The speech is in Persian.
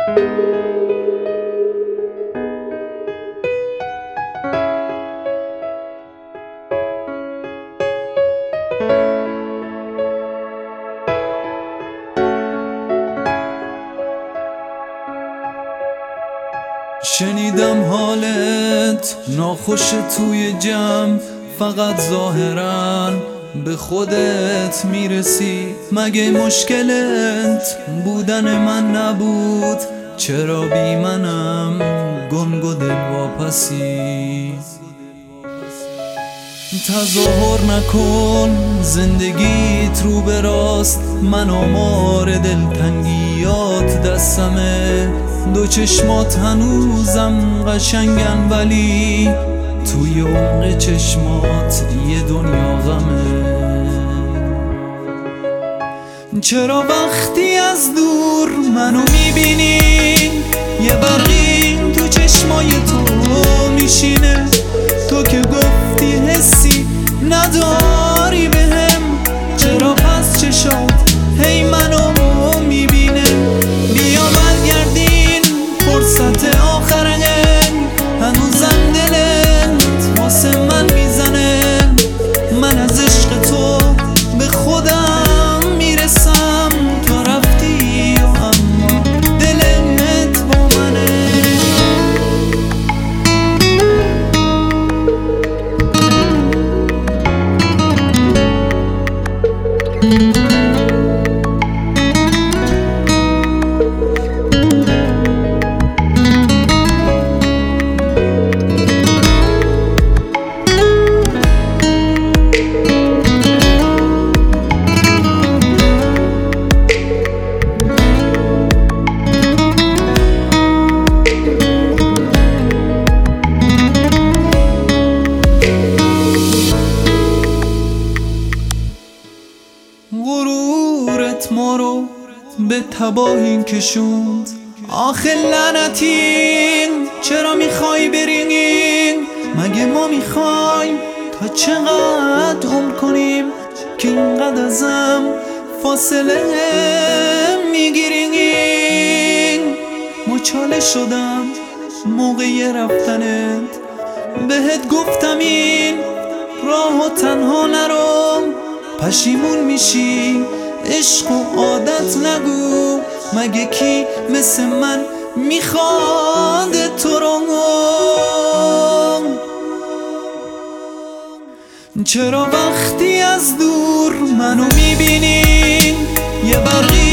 شنیدم حالت ناخوش توی جمع، فقط ظاهرا به خودت میرسی. مگه مشکلت بودن من نبود؟ چرا بی منم گنگ و دلواپسی؟ تظاهر نکن زندگیت رو به راست، من آمار دلتنگیات دستمه. دو چشمات هنوزم قشنگن ولی توی عمق چشمات یه دنیا غمه. چرا وقتی از دور منو میبینی یه برقی تو چشمای تو میشینه؟ تو که گفتی حسی نداری بهم، چرا پس چشات هی منو میبینه؟ بیا برگردین فرصت آخره، هنوزم دلت واسه من میزنه. من از عشق تو به خودم میرسم، تو رفتی و اما دلت با منه. غرورت ما رو به تباهی کشوند. آخه لعنتین چرا میخوای برینیم؟ مگه ما میخوایم تا چقدر عمر کنیم که اینقدر ازم فاصله میگیریم؟ مچاله شدم موقع رفتنت، بهت گفتم این راه و تنها نرو. پشیمون میشی عشق و عادت نگو، مگه کی مثل من میخواد تو رو؟ چرا وقتی از دور منو میبینی یه برقی